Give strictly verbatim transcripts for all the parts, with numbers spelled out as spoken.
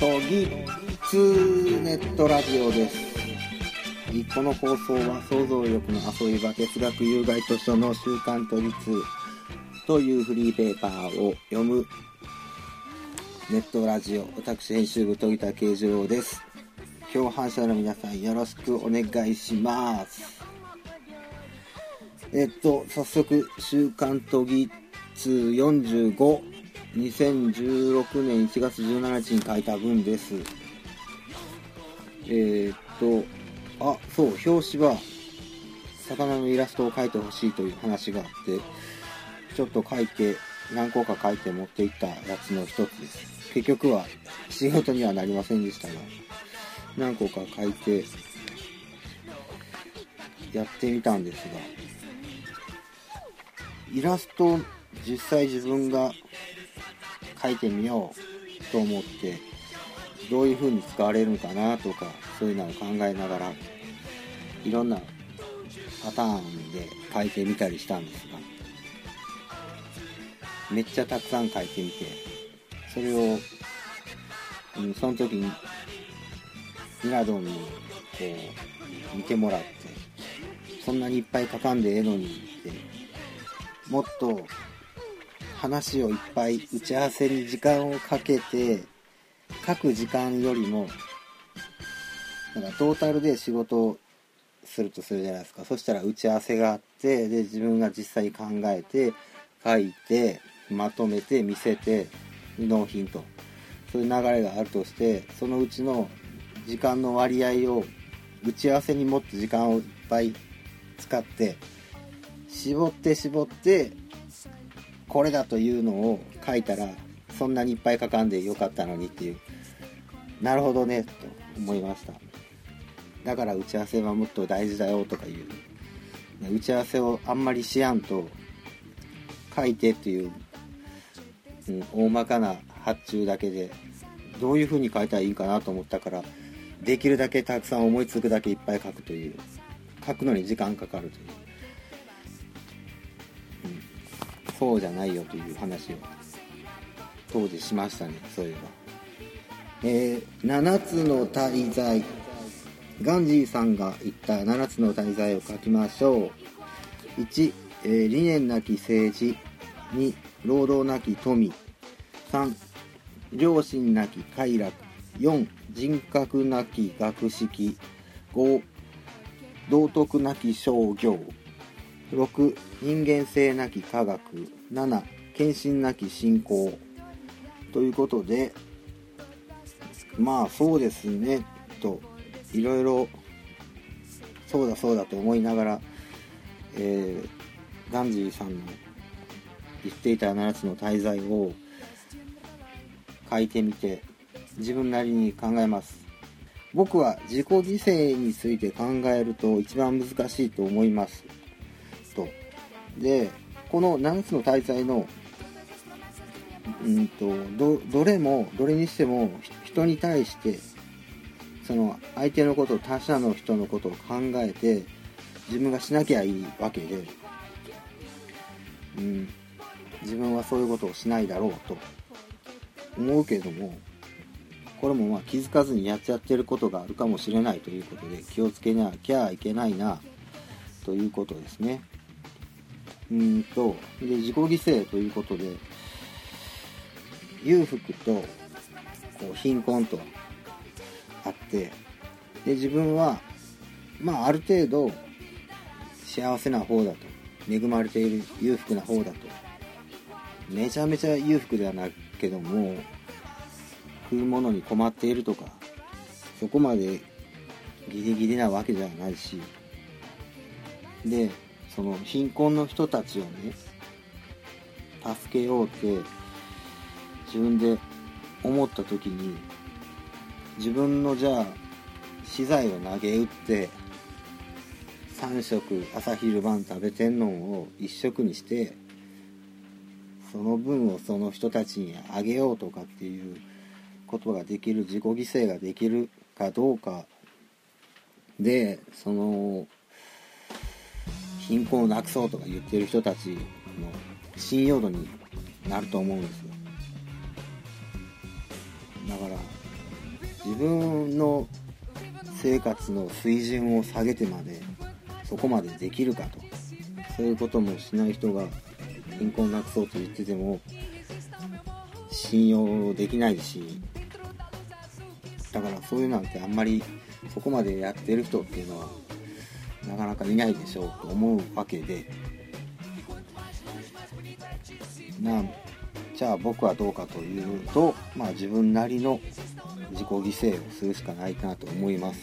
とぎつネットラジオです。この放送は想像力の遊び場哲学有害図書の週刊都議通というフリーペーパーを読むネットラジオ、私編集部戸木田慶次郎です。共犯者の皆さんよろしくお願いします。えっと早速週刊都議通よんじゅうご、にせんじゅうろくねんいちがつじゅうしちにちに書いた文です。えー、っとあそう表紙は魚のイラストを描いてほしいという話があって、ちょっと描いて何個か描いて持っていったやつの一つです。結局は仕事にはなりませんでしたが、何個か描いてやってみたんですが、イラスト実際自分が描いてみようと思ってどういう風に使われるのかなとか、そういうのを考えながらいろんなパターンで描いてみたりしたんですが、めっちゃたくさん描いてみて、それを、うん、その時にミラドンにこう見てもらって、そんなにいっぱい描かんでええのにって、もっと話をいっぱい打ち合わせに時間をかけて書く時間よりも、なんかトータルで仕事をするとするじゃないですか。そしたら打ち合わせがあって、で自分が実際に考えて書いてまとめて見せて納品と、そういう流れがあるとして、そのうちの時間の割合を打ち合わせにもっと時間をいっぱい使って絞って絞ってこれだというのを書いたら、そんなにいっぱい書かんでよかったのにっていう、なるほどねと思いました。だから打ち合わせはもっと大事だよとかいう、打ち合わせをあんまりしやんと書いてっていう、うん、大まかな発注だけでどういう風に書いたらいいかなと思ったから、できるだけたくさん思いつくだけいっぱい書くという、書くのに時間かかるという、うん、そうじゃないよという話を当時しましたね。そういえば、えー、ななつの大罪、ガンジーさんが言ったななつの大罪を書きましょう。いち、えー、理念なき政治。に、労働なき富。さん、良心なき快楽。よん、人格なき学識。ご、道徳なき商業。ろく、人間性なき科学。なな、献身なき信仰。ということで、まあそうですねといろいろそうだそうだと思いながら、えー、ガンジーさんの言っていたななつの大罪を書いてみて、自分なりに考えます。僕は自己犠牲について考えると一番難しいと思いますと。で、このななつの大罪のうんと ど, どれもどれにしても人に対して、その相手のことを、他者の人のことを考えて自分がしなきゃいいわけで、うん、自分はそういうことをしないだろうと思うけども、これもまあ気づかずにやっちゃってることがあるかもしれないということで、気をつけなきゃいけないなということですね。うんとで自己犠牲ということで、裕福とこう貧困とあって、で自分はまあある程度幸せな方だと、恵まれている裕福な方だと、めちゃめちゃ裕福ではないけども食うものに困っているとか、そこまでギリギリなわけじゃないし、でその貧困の人たちをね助けようって自分で思った時に、自分のじゃあ資材を投げ打ってさん食朝昼晩食べてんのをいっ食にして、その分をその人たちにあげようとかっていうことができる、自己犠牲ができるかどうかで、その貧困をなくそうとか言ってる人たちの信用度になると思うんですよ。だから自分の生活の水準を下げてまでそこまでできるかと。そういうこともしない人が貧困なくそうと言ってても信用できないし、だからそういうなんてあんまりそこまでやってる人っていうのはなかなかいないでしょうと思うわけで、まあじゃあ僕はどうかというと、まあ自分なりの自己犠牲をするしかないかなと思います。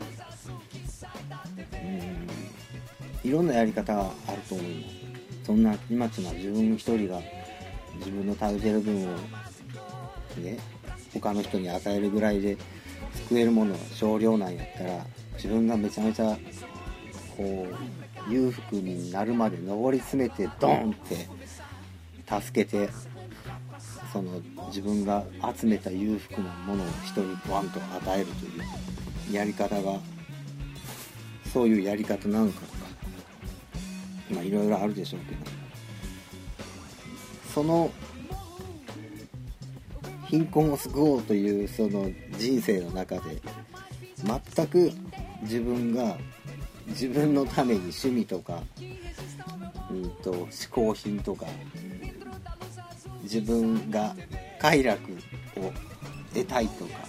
うん、いろんなやり方があると思います。そんな今つな自分一人が自分の食べてる分をね他の人に与えるぐらいで救えるものは少量なんやったら、自分がめちゃめちゃこう裕福になるまで上り詰めてドーンって助けて、その自分が集めた裕福なものを人にワンと与えるというやり方が、そういうやり方なのかとか、まあいろいろあるでしょうけど、その貧困を救おうというその人生の中で全く自分が自分のために趣味とか、うんと嗜好品とか自分が快楽を得たいとか、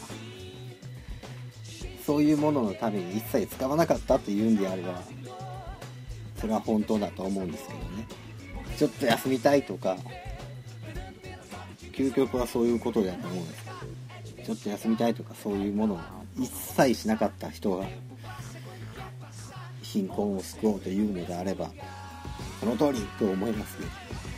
そういうもののために一切使わなかったというんであれば、それは本当だと思うんですけどね。ちょっと休みたいとか、究極はそういうことだと思うんですけど、ちょっと休みたいとかそういうものを一切しなかった人が貧困を救おうというのであれば、その通りと思いますね。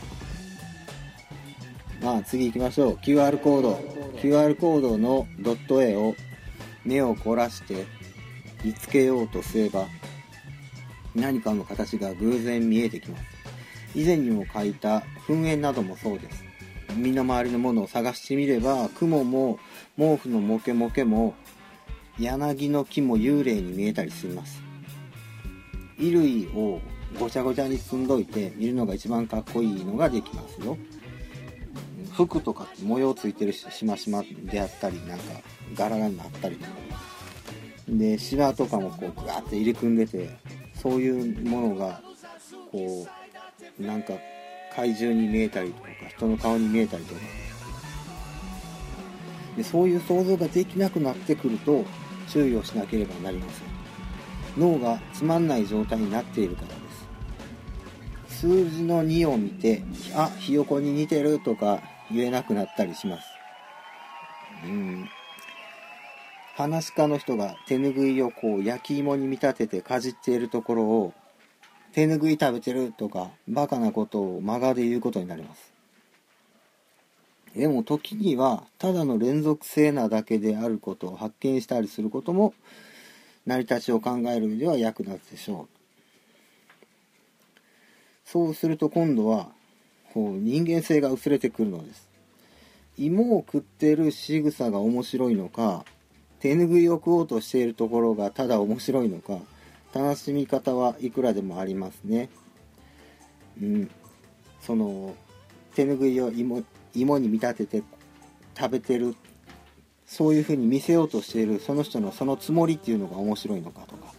まあ次行きましょう。 キューアール コード キューアール コードのドット絵を目を凝らして見つけようとすれば、何かの形が偶然見えてきます。以前にも書いた噴煙などもそうです。身の回りのものを探してみれば、雲も毛布のモケモケも柳の木も幽霊に見えたりします。衣類をごちゃごちゃに積んどいて見るのが一番かっこいいのができますよ。服とかって模様ついてるし、しましまであったり、なんか柄がなったりとかで、シワとかもこうグワーって入れ組んでて、そういうものがこうなんか怪獣に見えたりとか、人の顔に見えたりとかで、そういう想像ができなくなってくると注意をしなければなりません。脳がつまんない状態になっているからです。数字のにを見て、あ、ひよこに似てるとか言えなくなったりします。うん。話し家の人が手ぬぐいをこう焼き芋に見立ててかじっているところを、手ぬぐい食べてるとかバカなことを真顔で言うことになります。でも時にはただの連続性なだけであることを発見したりすることも、成り立ちを考える上では役立つでしょう。そうすると今度はこう人間性が薄れてくるのです。芋を食っている仕草が面白いのか、手ぬぐいを食おうとしているところがただ面白いのか、楽しみ方はいくらでもありますね。うん、その手ぬぐいを 芋, 芋に見立てて食べてる、そういう風に見せようとしているその人のそのつもりっていうのが面白いのかとか、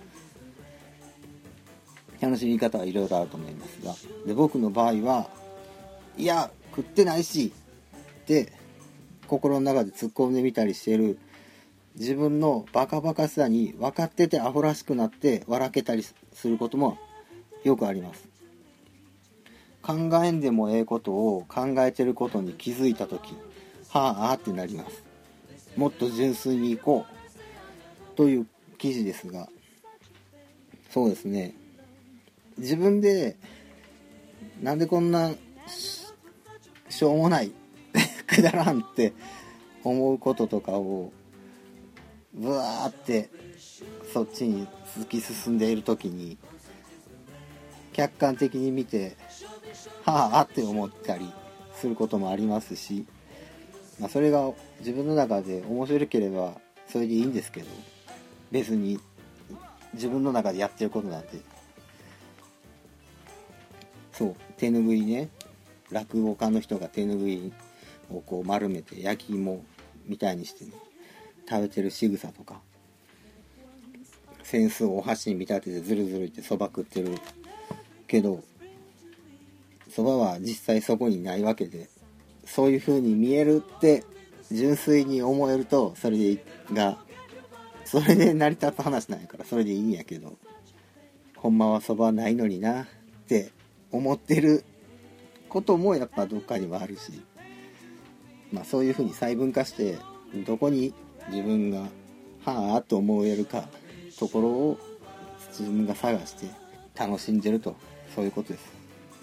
楽しみ方はいろいろあると思いますが、で僕の場合は、いや食ってないしって心の中で突っ込んでみたりしている自分のバカバカさに分かっててアホらしくなって笑けたりすることもよくあります。考えんでもええことを考えてることに気づいたとき、はあってなります。もっと純粋にいこうという記事ですが、そうですね、自分でなんでこんな し, しょうもないくだらんって思うこととかをブワーってそっちに突き進んでいる時に客観的に見てはあって思ったりすることもありますし、まあ、それが自分の中で面白ければそれでいいんですけど、別に自分の中でやってることなんて、そう手ぬぐいね、落語家の人が手ぬぐいをこう丸めて焼き芋みたいにしてね、 食べてる仕草とか、扇子をお箸に見立ててずるずるいってそば食ってるけど、そばは実際そこにないわけで、そういう風に見えるって純粋に思えると、それでがそれで成り立つ話なんやからそれでいいんやけど、ほんまはそばないのになって思ってることもやっぱどっかにはあるし、まあそういう風に細分化してどこに自分がはぁと思えるかところを自分が探して楽しんでると、そういうことです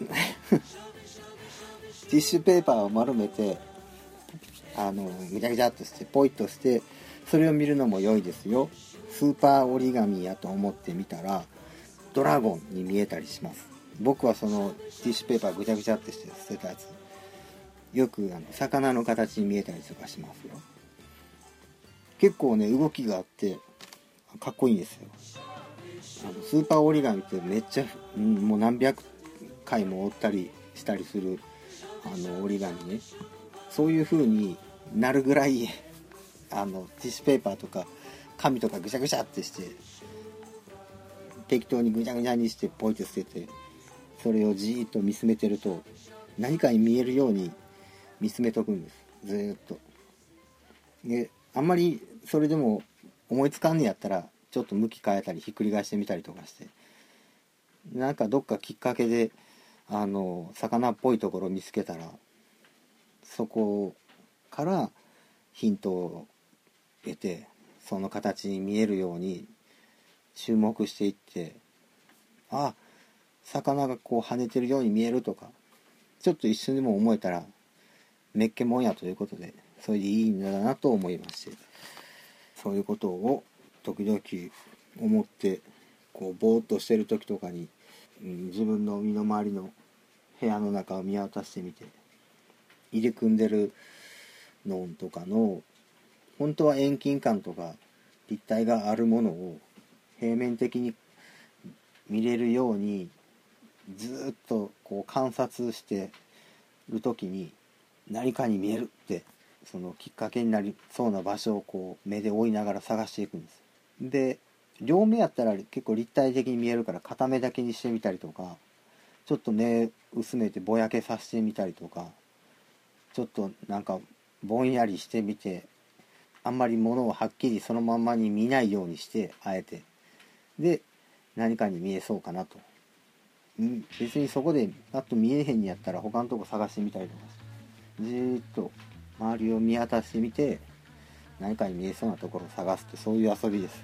ティッシュペーパーを丸めて、あのぐちゃぐちゃっとしてポイッとして、それを見るのも良いですよ。スーパー折り紙やと思ってみたらドラゴンに見えたりします。僕はそのティッシュペーパーぐちゃぐちゃってして捨てたやつ、よくあの魚の形に見えたりとかしますよ。結構ね動きがあってかっこいいんですよ。あのスーパー折り紙ってめっちゃ、うん、もう何百回も折ったりしたりするあの折り紙ね、そういう風になるぐらいあのティッシュペーパーとか紙とかぐちゃぐちゃってして適当にぐちゃぐちゃにしてポイって捨てて、それをじーっと見つめてると何かに見えるように見つめとくんです、ずーっと。であんまりそれでも思いつかんねやったらちょっと向き変えたりひっくり返してみたりとかして、なんかどっかきっかけであの魚っぽいところを見つけたら、そこからヒントを得てその形に見えるように注目していって、あ、魚がこう跳ねてるように見えるとか、ちょっと一瞬でも思えたらめっけもんやということで、それでいいんだなと思いまして、そういうことを時々思って、こうぼーっとしてる時とかに、うん、自分の身の回りの部屋の中を見渡してみて、入り組んでるのとかの本当は遠近感とか立体があるものを平面的に見れるようにずっとこう観察してる時に、何かに見えるってそのきっかけになりそうな場所をこう目で追いながら探していくんです。で両目やったら結構立体的に見えるから片目だけにしてみたりとか、ちょっと目薄めてぼやけさせてみたりとか、ちょっとなんかぼんやりしてみて、あんまり物をはっきりそのまんまに見ないようにして、あえてで何かに見えそうかなと。別にそこでパッと見えへんにやったら他のとこ探してみたりとかして、じーっと周りを見渡してみて何かに見えそうなところを探すって、そういう遊びです。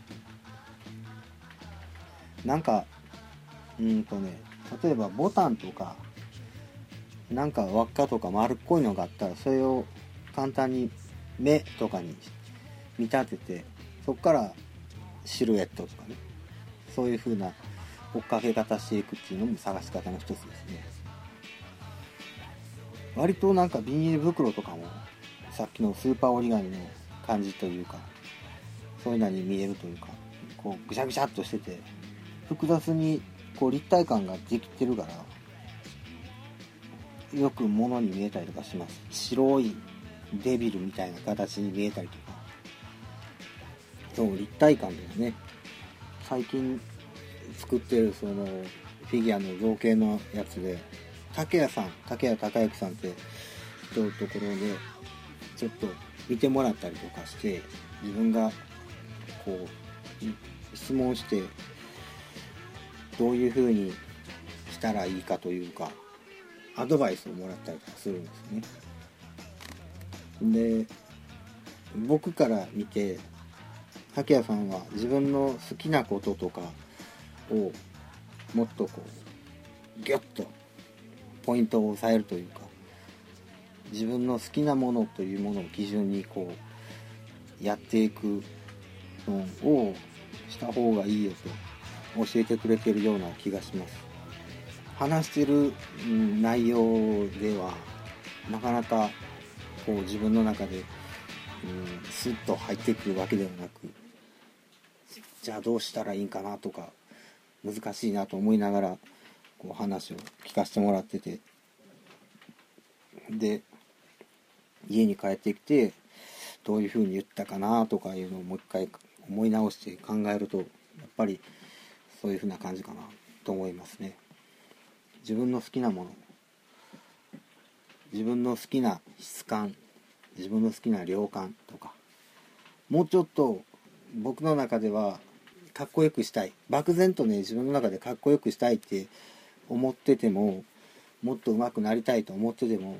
なんかうんとね例えばボタンとかなんか輪っかとか丸っこいのがあったら、それを簡単に目とかに見立てて、そこからシルエットとかね、そういう風な追っかけ方していくっていうのも探し方の一つですね。割となんかビニール袋とかもさっきのスーパー折り紙の感じというか、そういうのに見えるというか、こうぐしゃぐしゃっとしてて複雑にこう立体感ができてるから、よく物に見えたりとかします。白いデビルみたいな形に見えたりとか、そう立体感ですね。最近作ってるそのフィギュアの造形のやつで、竹谷さん竹谷孝之さんって人のところでちょっと見てもらったりとかして、自分がこう質問してどういう風にしたらいいかというかアドバイスをもらったりとかするんですね。で僕から見て竹谷さんは自分の好きなこととかをもっとこうギュッとポイントを押さえるというか、自分の好きなものというものを基準にこうやっていくのをした方がいいよと教えてくれてるような気がします。話してる内容ではなかなかこう自分の中で、うん、スッと入ってくるわけではなく、じゃあどうしたらいいんかなとか難しいなと思いながらこう話を聞かせてもらってて、で家に帰ってきてどういうふうに言ったかなとかいうのをもう一回思い直して考えると、やっぱりそういうふうな感じかなと思いますね。自分の好きなもの、自分の好きな質感、自分の好きな量感とか、もうちょっと僕の中ではかっこよくしたい、漠然とね自分の中でかっこよくしたいって思ってても、もっと上手くなりたいと思ってても、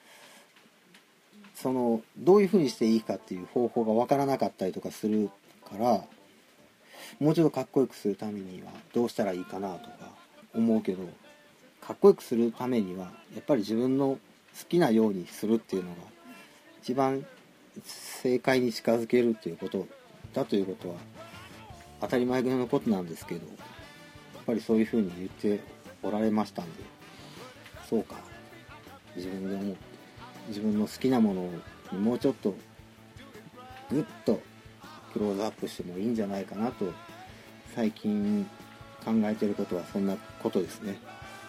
そのどういうふうにしていいかっていう方法がわからなかったりとかするから、もうちょっとかっこよくするためにはどうしたらいいかなとか思うけど、かっこよくするためにはやっぱり自分の好きなようにするっていうのが一番正解に近づけるっていうことだということは当たり前のことなんですけど、やっぱりそういうふうに言っておられましたんで、そうか、自分で思って自分の好きなものにもうちょっとグッとクローズアップしてもいいんじゃないかなと最近考えていることはそんなことですね。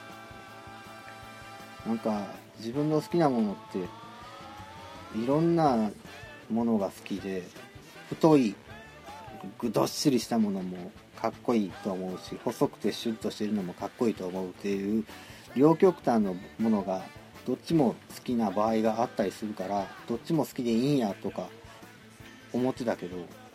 なんか自分の好きなものっていろんなものが好きで、太いどっしりしたものもかっこいいと思うし、細くてシュッとしてるのもかっこいいと思うっていう両極端のものがどっちも好きな場合があったりするから、どっちも好きでいいんやとか思ってたけど、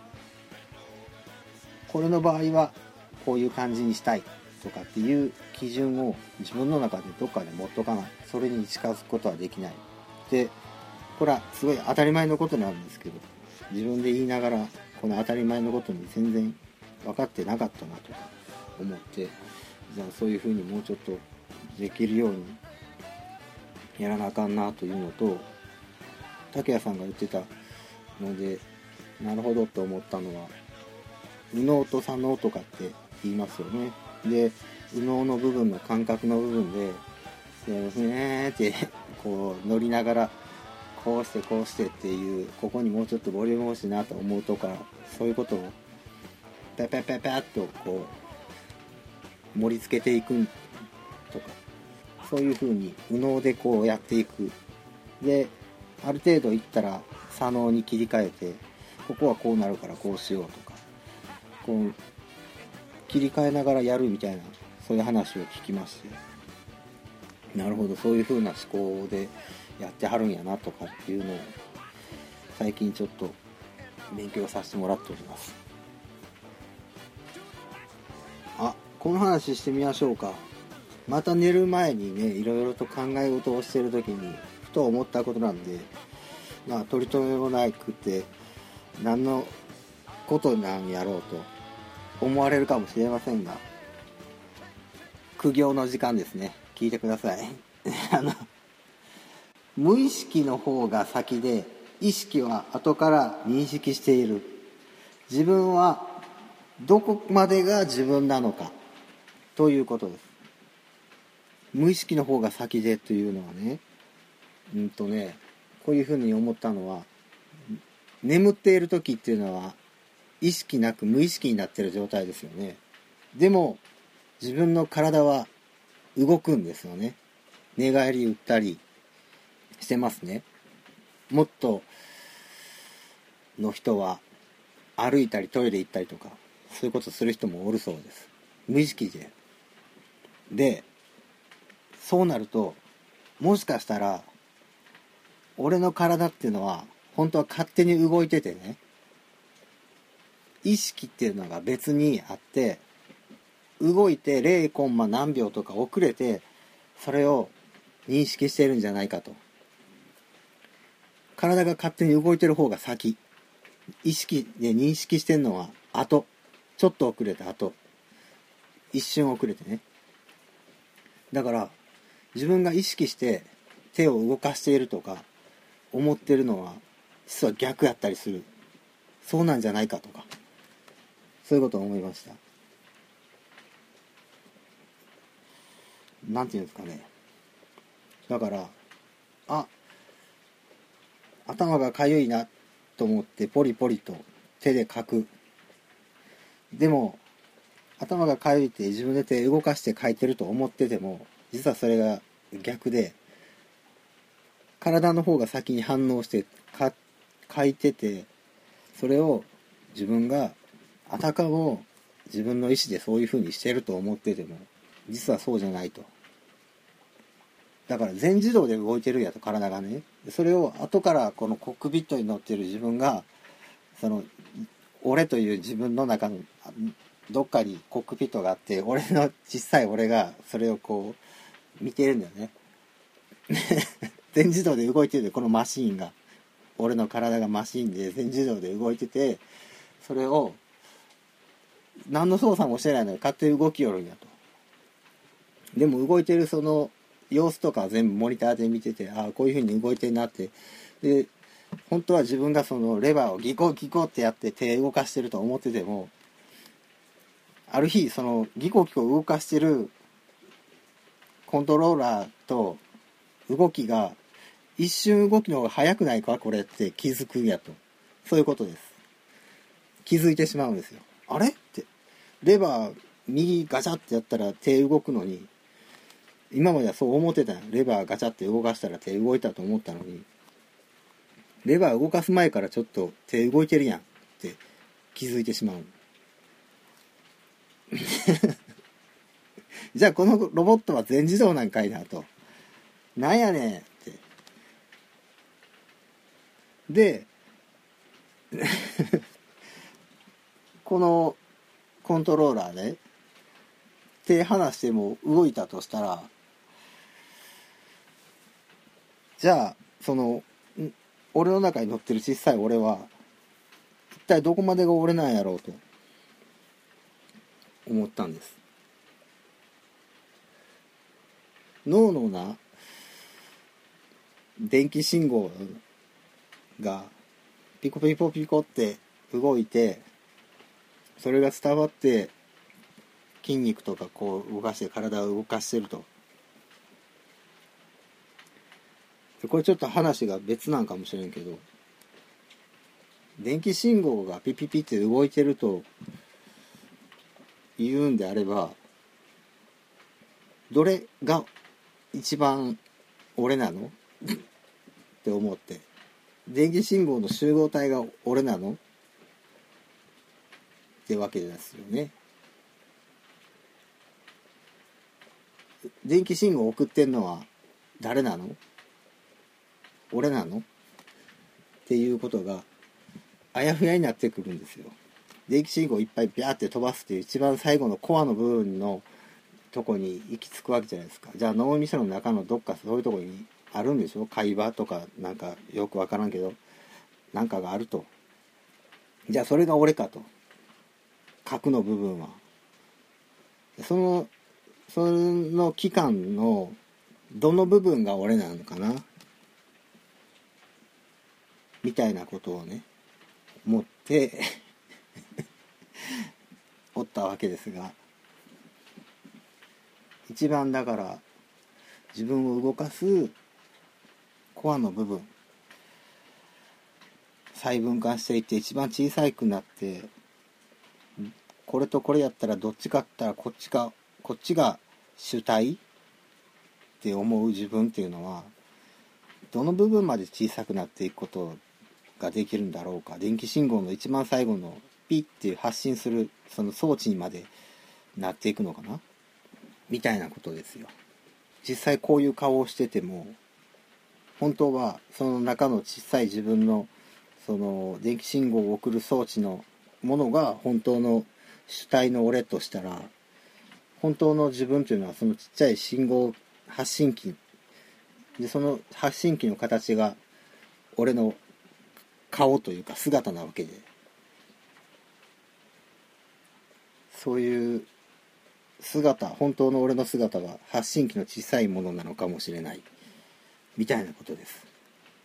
これの場合はこういう感じにしたいとかっていう基準を自分の中でどっかで持っとかない、それに近づくことはできないで、これはすごい当たり前のことなんですけど、自分で言いながらこの当たり前のことに全然分かってなかったなとか思って、じゃあそういうふうにもうちょっとできるようにやらなあかんなというのと、竹谷さんが言ってたのでなるほどと思ったのは、右脳と左脳とかって言いますよね。で右脳の部分の感覚の部分ででふねーってこう乗りながらこうしてこうしてっていう、ここにもうちょっとボリューム欲しいなと思うとか、そういうことをペペペペッとこう盛り付けていくとか、そういう風に右脳でこうやっていく。である程度いったら左脳に切り替えて、ここはこうなるからこうしようとか、こう切り替えながらやるみたいな、そういう話を聞きまして、なるほど、そういう風な思考でやってはるんやなとかっていうのを最近ちょっと勉強させてもらっております。あ、この話してみましょうか。また寝る前にね、いろいろと考え事をしている時にふと思ったことなんで、まあ取り留めもなくて何のことなんやろうと思われるかもしれませんが、苦行の時間ですね。聞いてくださいあの無意識の方が先で意識は後から認識している。自分はどこまでが自分なのかということです。無意識の方が先でというのはね、うんとねこういうふうに思ったのは、眠っている時っていうのは意識なく無意識になっている状態ですよね。でも自分の体は動くんですよね。寝返り打ったりしてますね。もっとの人は歩いたりトイレ行ったりとか、そういうことする人もおるそうです。無意識で。で、そうなるともしかしたら俺の体っていうのは本当は勝手に動いててね、意識っていうのが別にあって、動いて ゼロ コンマ何秒とか遅れてそれを認識してるんじゃないかと。体が勝手に動いてる方が先、意識で認識してるのは後、ちょっと遅れた後、一瞬遅れてね。だから自分が意識して手を動かしているとか思ってるのは実は逆やったりする。そうなんじゃないかとか、そういうことを思いました。なんていうんですかね。だからあ頭がかゆいなと思ってポリポリと手でかく。でも頭がかゆいって自分で手動かしてかいてると思ってても、実はそれが逆で、体の方が先に反応してか書いてて、それを自分があたかも自分の意思でそういう風にしてると思ってても実はそうじゃないと。だから全自動で動いてるやと、体がね。それを後からこのコックピットに乗ってる自分が、その俺という自分の中のどっかにコックピットがあって、俺の小さい俺がそれをこう見てるんだよね。全自動で動いてる、このマシーンが、俺の体がマシーンで全自動で動いてて、それを何の操作もしてないのに勝手に動きよるんやと。でも動いてるその様子とか全部モニターで見てて、ああこういう風に動いてるなって。で本当は自分がそのレバーをギコギコってやって手動かしてると思ってても、ある日そのギコギコ動かしてるコントローラーと動きが一瞬動きの方が速くないかこれって気づくんやと。そういうことです。気づいてしまうんですよ。あれってレバー右ガチャってやったら手動くのに、今まではそう思ってたよ。レバーガチャって動かしたら手動いたと思ったのに、レバー動かす前からちょっと手動いてるやんって気づいてしまう。じゃあこのロボットは全自動なんかいなと。なんやねんって。でこのコントローラーで手離しても動いたとしたら、じゃあその俺の中に乗ってる小さい俺は一体どこまでが俺なんやろうと思ったんです。脳のな電気信号がピコピコピコって動いて、それが伝わって筋肉とかこう動かして体を動かしてると。これちょっと話が別なんかもしれんけど、電気信号がピピピって動いてると言うんであれば、どれが一番俺なのって思って、電気信号の集合体が俺なのってわけですよね。電気信号を送ってんのは誰なの？俺なの？っていうことがあやふやになってくるんですよ。電気信号をいっぱいビャーって飛ばすっていう一番最後のコアの部分のとこに行き着くわけじゃないですか。じゃあ脳みその中のどっかそういうとこにあるんでしょ？会話とかなんかよくわからんけどなんかがあると。じゃあそれが俺かと。核の部分はそのその器官のどの部分が俺なのかなみたいなことをね思っておったわけですが、一番だから自分を動かすコアの部分、細分化していって一番小さくなって、これとこれやったらどっちかったらこっちかこっちが主体って思う自分っていうのはどの部分まで小さくなっていくことができるんだろうか。電気信号の一番最後のピッっていう発信するその装置にまでなっていくのかなみたいなことですよ。実際こういう顔をしてても本当はその中の小さい自分のその電気信号を送る装置のものが本当の主体の俺としたら、本当の自分というのはそのちっちゃい信号発信機で、その発信機の形が俺の顔というか姿なわけで、そういう姿、本当の俺の姿が発信機の小さいものなのかもしれないみたいなことです。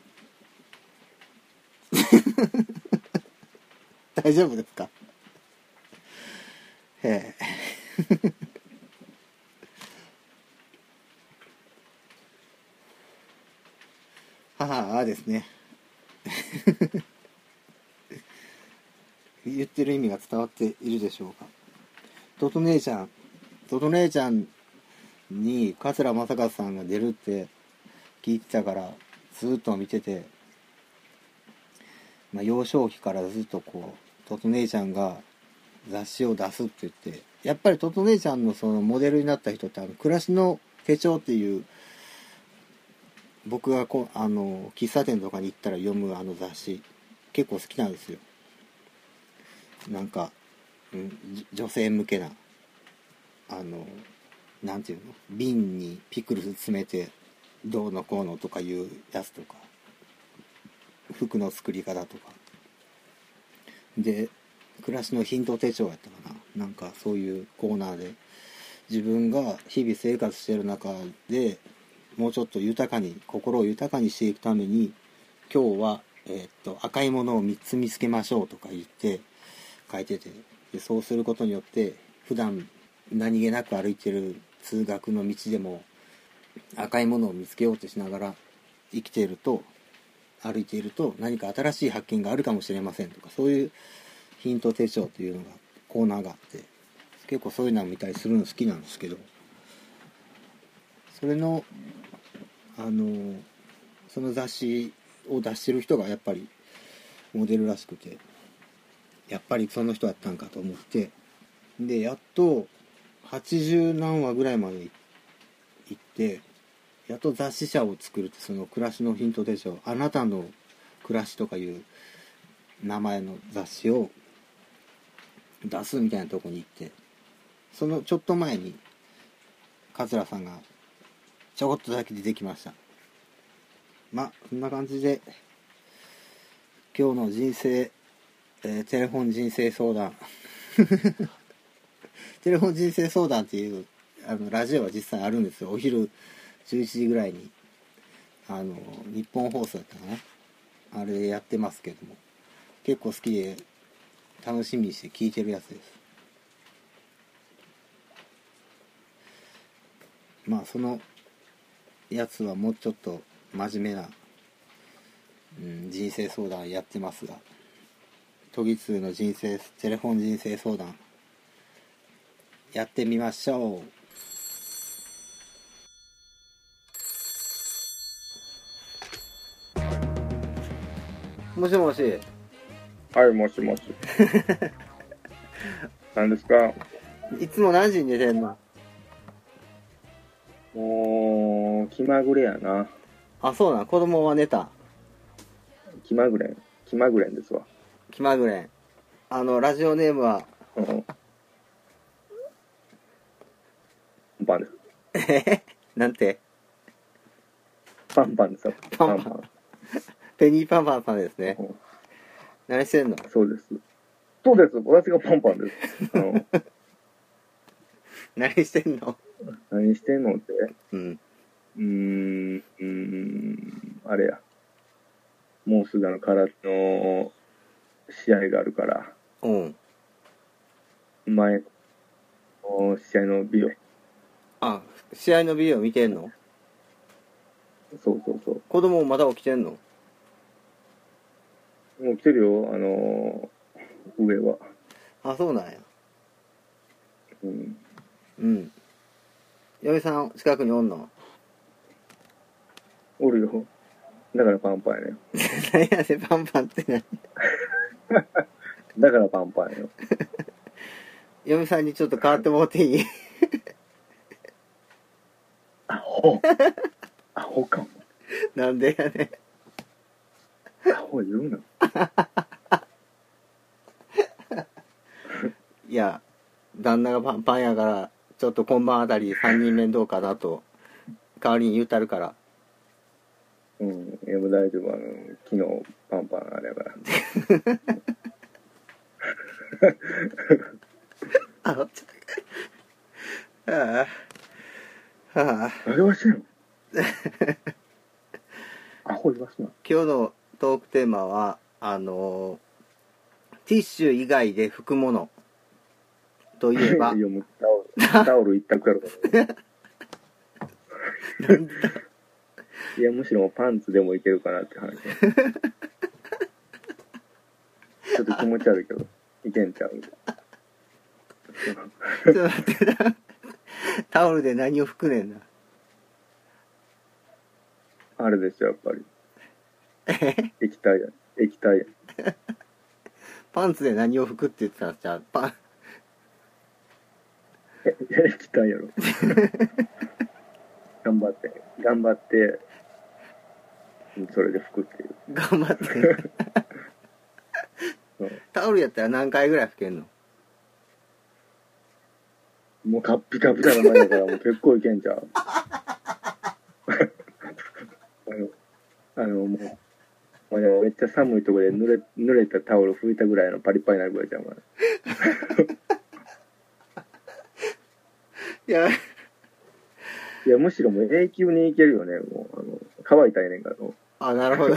大丈夫ですか？ええ母はですね言ってる意味が伝わっているでしょうか。トト姉ちゃんトト姉ちゃんに桂正和さんが出るって聞いてたからずっと見てて、 まあ、幼少期からずっとこうトト姉ちゃんが雑誌を出すって言って、やっぱりトト姉ちゃんのそのモデルになった人って、あの暮らしの手帳っていう、僕がこうあの喫茶店とかに行ったら読むあの雑誌結構好きなんですよ。なんか、うん、女性向けな、あのなんていうの、瓶にピクルス詰めてどうのこうのとかいうやつとか、服の作り方とかで、暮らしのヒント手帳やったかな、なんかそういうコーナーで、自分が日々生活している中でもうちょっと豊かに、心を豊かにしていくために、今日は、えー、っと赤いものをみっつ見つけましょうとか言って書いてて、でそうすることによって普段何気なく歩いてる通学の道でも赤いものを見つけようとしながら生きていると、歩いていると何か新しい発見があるかもしれませんとか、そういうヒント手帳というのがコーナーがあって、結構そういうのを見たりするの好きなんですけど、それのあのその雑誌を出してる人がやっぱりモデルらしくて、やっぱりその人だったんかと思って、でやっとはちじゅう何話ぐらいまで行って、やっと雑誌社を作るって、その暮らしのヒント手帳、あなたの暮らしとかいう名前の雑誌を出すみたいなとこに行って、そのちょっと前に桂さんがちょこっとだけ出てきました。まあそんな感じで今日の人生、えー、テレフォン人生相談テレフォン人生相談っていうあのラジオは実際あるんですよ。お昼じゅういちじぐらいに、あの日本放送だったかな、あれやってますけども、結構好きで楽しみにして聞いてるやつです。まあそのやつはもうちょっと真面目な、うん、人生相談やってますが、都議通の人生テレフォン人生相談やってみましょう。もしもし。 はい、もしもし。何ですか？ いつも何時に寝てんの？ もう気まぐれやな。 あ、そうな。子供は寝た？ 気まぐれん気まぐれんですわ。 気まぐれん。あのラジオネームはうん、パンパンです。 えなんて？ パンパンですよ。 パンパン。ペニーパンパンさんですね。 うん、 何してんの？ そうです。そうです。私がパンパンです。うん、 何してんの？ 何してんのって。 うん。 うーん、うーん、あれや。もうすぐあの空手の試合があるから。 うん。 前の試合のビデオ。 あ、試合のビデオ見てんの？ そうそうそう。 子供まだ起きてんの？ もう来てるよ、あのー、上は。 あ、そうなんや。 うん。 うん。嫁さん近くにおんの？ おるよ。だからパンパンやね。 何やねん、パンパンって何？ だからパンパンやよ。 嫁さんにちょっと変わってもらっていい？ アホ。アホかも。 なんでやねアホ言うな。 ん。いや、旦那がパンパンやから、ちょっと今晩あたりさんにん面倒かなと、代わりに言うたるから。 うん。いや、もう大丈夫。あの、昨日パンパンあれやから。 あの、ちょっと。ああ。ああ。 あれはしてんの？アホ言わすな。 今日のトークテーマは、あのー、ティッシュ以外で拭くものといえばいや、もうタオル、タオル一択やろ。 なんだいや、むしろパンツでもいけるかなって話。ちょっと気持ち悪いけど、いけんちゃう。 ちょっと待ってな。タオルで何を拭くねんな。 あれですよ、やっぱり。液体や。液体や。 パンツで何を拭くって言ってたんじゃあパンええ来たんやろ頑張って頑張ってそれで拭くっていう頑張ってタオルやったら何回ぐらい拭けんの？ もうカッピカピだな前だからもう結構いけんちゃうあのあのもうめっちゃ寒いところで濡れ濡れたタオル拭いたぐらいのパリパリになるぐらいちゃうからいやいやむしろもう永久にいけるよね。もうあの乾いたらええねんからのあ、なるほど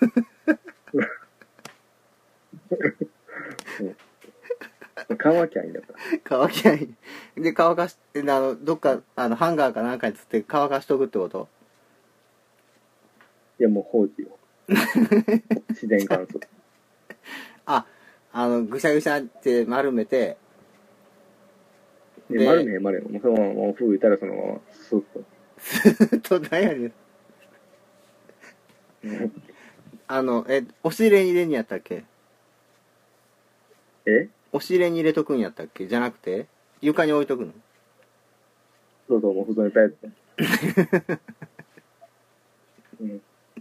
乾きゃいいんだから乾きゃいいで乾かしてあのどっかあのハンガーかなんかにつって乾かしとくってこと？ いやもう放置よ自然乾燥あ、あのぐしゃぐしゃって丸めてで丸めへん丸めへんもうそのままもう拭いたらそのままスッとスッと何やねんあのえ押し入れに入れんやったっけ？ え押し入れに入れとくんやったっけ？じゃなくて床に置いとくの？ そうそうもう普通にペッて、うん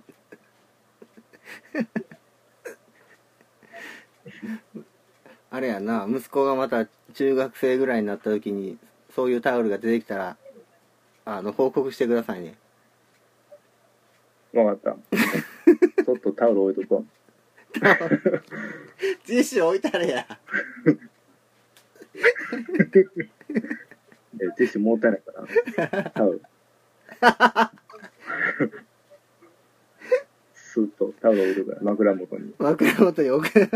あれやな、息子がまた中学生ぐらいになった時にそういうタオルが出てきたらあの報告してくださいね。 分かったちょっとタオル置いとこうティッシュ置いたらやえティッシュもったいないからタオルスッとタオル置いとくから枕元に枕元に置く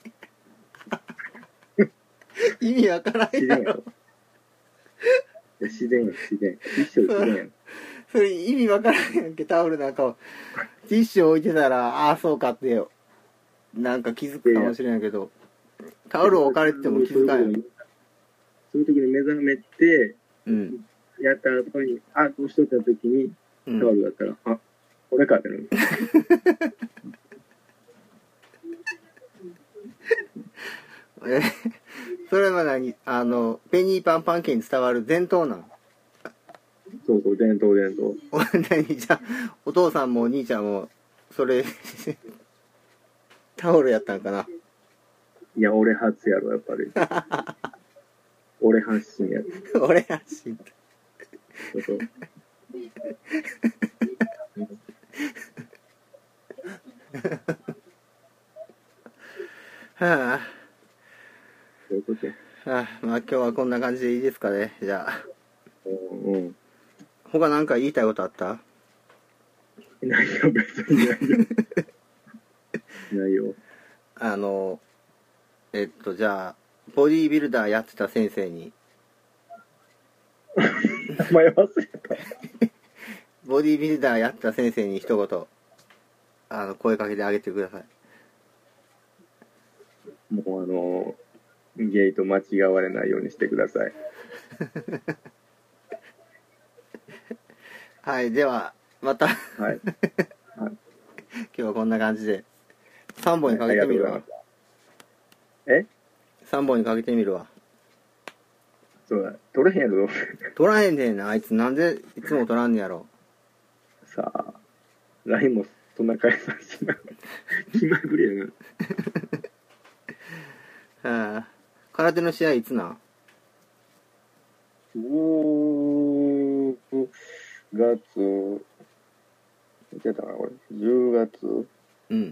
意味わからん自然やろ自然や自然ティッシュ自然やろそれ意味わからんやんけ。タオルなんかをティッシュ置いてたらああそうかってなんか気づくかもしれんけどタオル置かれてても気づかんやん。 そういう時に目覚めて、 うん、 やった後にあこうしとった時にタオルだったら、うん、あこれかってなるえそれは何あのペニーパンパン家に伝わる伝統なの？ そうそう伝統伝統何じゃあお父さんもお兄ちゃんもそれタオルやったんかな。 いや俺初やろやっぱり俺発信やる俺発信そうそうはあそういうことやはあ、まあ今日はこんな感じでいいですかね。じゃあうんうん他なんか言いたいことあった？ ないよ別にないよないよあのえっとじゃあボディービルダーやってた先生に名前忘れたボディービルダーやってた先生に一言あの声かけてあげてください。 もうあのゲイと間違われないようにしてくださいはいではまたはい、はい、 今日はこんな感じでさんぼんにかけてみるわ、はい、 えさんぼんにかけてみるわ。 そうだ取れへんやろ取らへんねんなあいつ。なんでいつも取らんねやろ。 さあ ライン もそんな返さんしな気前ぶりやなはあ、空手の試合いつな？ じゅうがついけたかなこれじゅうがつうんちょっ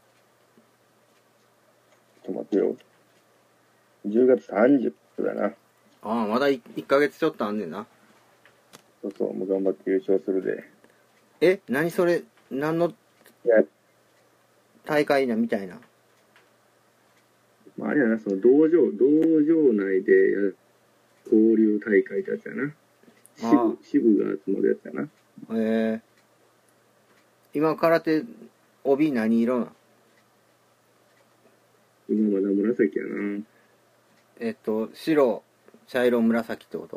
と待ってよじゅうがつさんじゅうだな。 ああまだ いっかげつちょっとあんねんな。 そうそうもう頑張って優勝するで。 え何それ何の大会なみたいな。 まあ、あれやなその道場道場内でや交流大会ってやつやな。支部支部が集まるやつやな。 へえー、今空手帯何色な？ 今まだ紫やな。 えっと白茶色紫ってこと？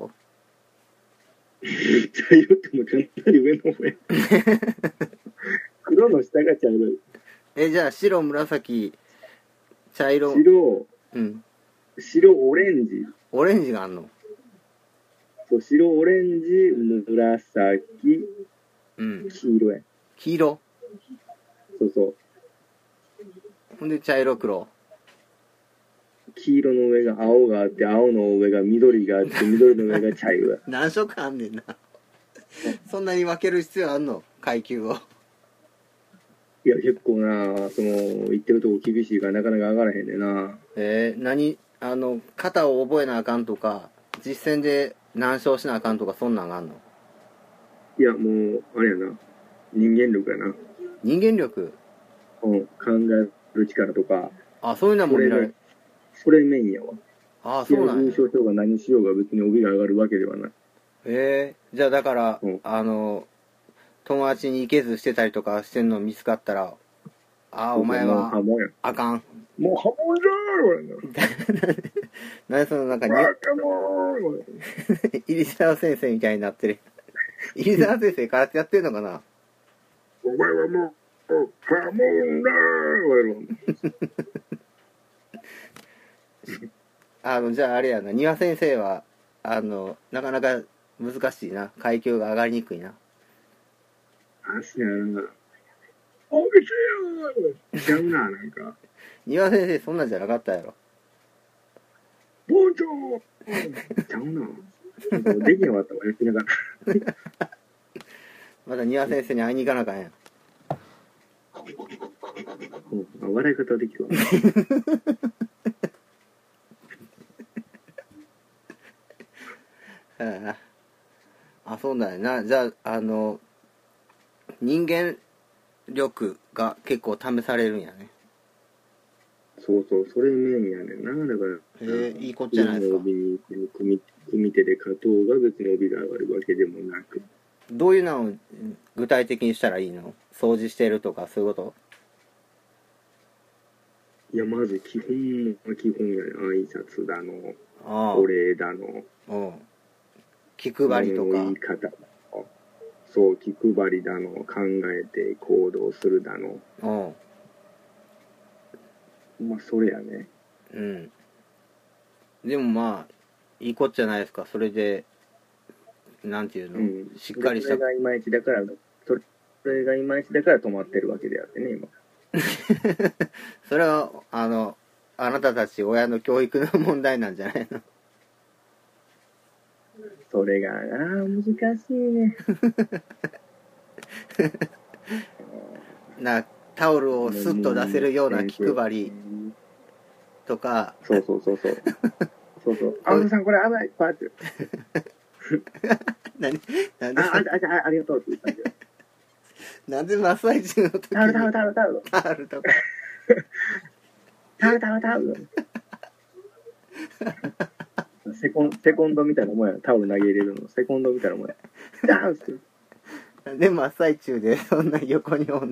茶色ってもかなり上の方や黒の下が茶色い。 えじゃあ白紫茶色。 白、 うん。 白オレンジ。 オレンジがあんの。 そう、白オレンジ、紫、 うん。 黄色や。 黄色。 そうそう。 ほんで茶色黒。 黄色の上が青があって、青の上が緑があって、緑の上が茶色や。 何色あんねんな。そんなに分ける必要あんの階級を。 いや、結構な、その、行ってるとこ厳しいからなかなか上がらへんねんな。 えー、何あの、型を覚えなあかんとか、実戦で難勝しなあかんとか、そんなんがあんの？ いや、もう、あれやな。人間力やな。 人間力？ うん、考える力とか。 あ、そういうのも見られる。 それメインやわ。 あ、そうなんや。 優勝しようが何しようが別に帯が上がるわけではない。 えー、じゃあだから、 うん、 あの、友達に行けずしてたりとかしてんの見つかったら、ああ、お前は、あかん。 もう破門じゃーよ。 何そのなんかに、入澤先生みたいになってる。入澤先生空手やってんのかな？ お前はもう、破門だー。 あの、じゃああれやな、庭先生は、あの、なかなか難しいな。階級が上がりにくいな。 足やな。おいしいよー。ちゃうな、なんか。 庭先生そんなんじゃなかったやろ。 包丁ちゃうな。できなかったわ、やってなかった。 まだ庭先生に会いに行かなあかんやん。 うん、笑い方はできるわ。 あ、そうだよな。じゃあ、あの、人間力が結構試されるんやね。 そうそう、それメインやねんな。だから、 へえ、いいこっちゃないですか。 帯に組み手で勝とうが別に帯が上がるわけでもなく。 どういうのを具体的にしたらいいの？掃除してるとかそういうこと？ いや、まず基本の基本やね。挨拶だの、 ああ、 お礼だの、 うん、気配りとか。 言い方。そう、気配りだの、考えて行動するだの。 うん。 まあ、それやね。 うん。でもまあ、いいこっちゃないですか。それで、なんていうの、うん、しっかりした。 それがいまいちだから、それがいまいちだから止まってるわけであってね、今。 それは、あの、あなたたち親の教育の問題なんじゃないの？ それがな、難しいね。 な、タオルをスッと出せるような気配りとか。 そうそうそうそう。そうそう。青野さんこれ危ない。パーって。 何？なんで？ あ、あ、あ、ありがとうって言ったんだよ。 なんで真っ最中の時に。 タオルタオルタオルタオル。 タオルとか。 タオルタオルタオル。セコン、セコンドみたいなもんや。タオル投げ入れるの。セコンドみたいなもんや。ダウスなんで真っ最中でそんな横におんの？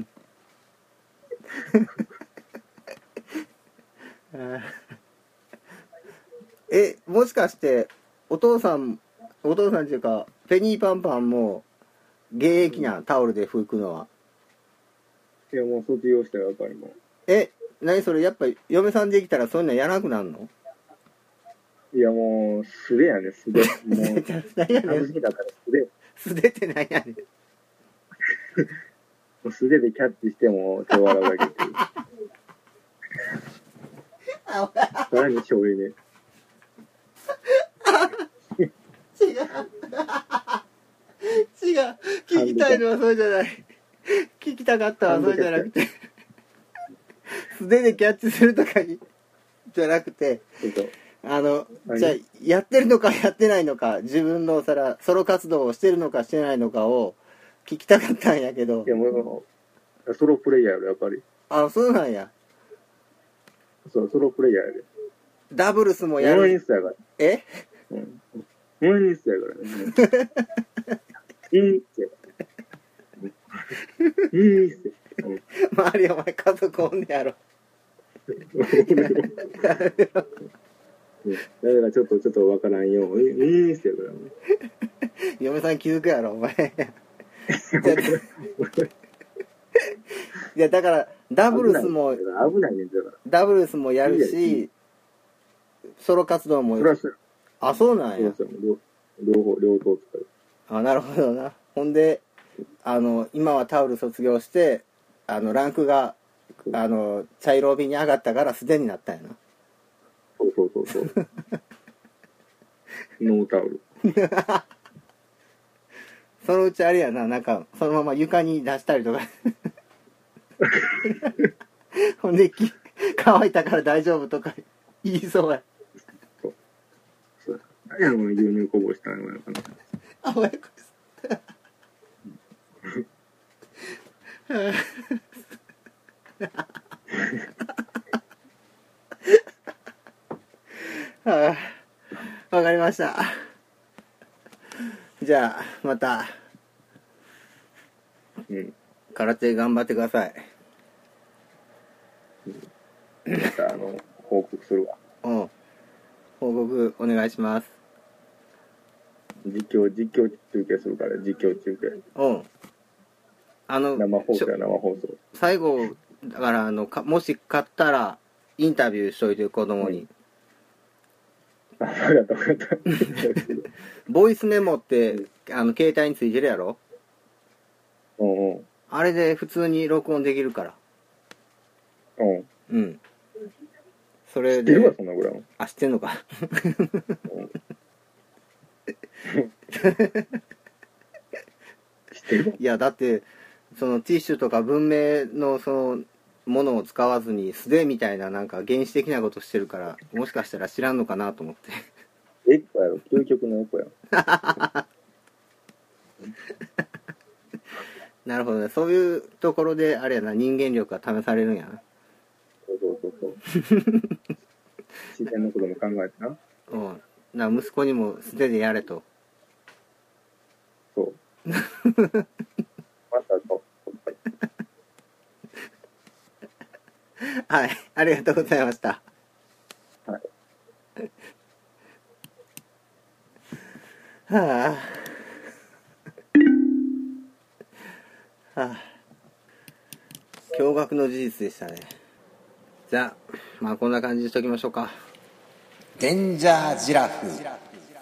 え、もしかしてお父さん、お父さんっていうかペニーパンパンも現役な、タオルで拭くのは。 いや、もう卒業したよ、やっぱりもう。 え、何それ、やっぱり嫁さんできたらそういうのやらなくなるの？ いや、もう素手やね、素手。もう何やねん。 素手だから素手。 素手って何やねん。 もう素手でキャッチしても手を洗うだけっていう。さらに醤油で。 違う。違う。聞きたいのはそうじゃない。聞きたかったのはそうじゃなくて。素手でキャッチするとかにじゃなくて、あの、じゃあやってるのかやってないのか、自分のそらソロ活動をしてるのかしてないのかを聞きたかったんやけど。 いや、もうソロプレイヤーやろ、やっぱり。 あ、そうなんや。 そう、ソロプレイヤーやで。 ダブルスもやる。 モーニングスやから。 え？ うん。モーニングスやからね。いいって。いいって。 周りお前家族おんねやろ。 だからちょっとちょっとわからんよう。いいってやから。 嫁さん気づくやろお前。いやだからダブルスも危ない危ないねんだから。 ダブルスもやるいいしソロ活動もそらそうあそうなんやそうそう両両方両方使う。 あなるほどなほんであの今はタオル卒業してあのランクがあの茶色帯に上がったから素手になったんやなそうそうそうそうノータオルそのうちあれやななんかそのまま床に出したりとかほんでき乾いたから大丈夫とか言いそうや何やろ牛乳こぼしたのやかなあおやこはあ、わかりましたじゃあまたうん空手頑張ってくださいまたあの報告するわうん報告お願いします実況実況中継するから実況中継うんあの生放送や生放送最後だからあのかもし勝ったらインタビューしといて子供に、 あ分かった分かったボイスメモってあの携帯についてるやろうんうんあれで普通に録音できるからうんうんそれ知ってるわでそんなぐらいあ知ってんのか知ってるわいやだってそのティッシュとか文明のそのものを使わずに素手みたいななんか原始的なことしてるからもしかしたら知らんのかなと思ってエコやろ究極のエコやなるほどねそういうところであれやな人間力が試されるんやなそうそうそうそう自然のことも考えてなうんな息子にも素手でやれとそうまたとはいありがとうございましたはいはあはあ驚愕の事実でしたねじゃあまあこんな感じにしときましょうかデンジャージラフ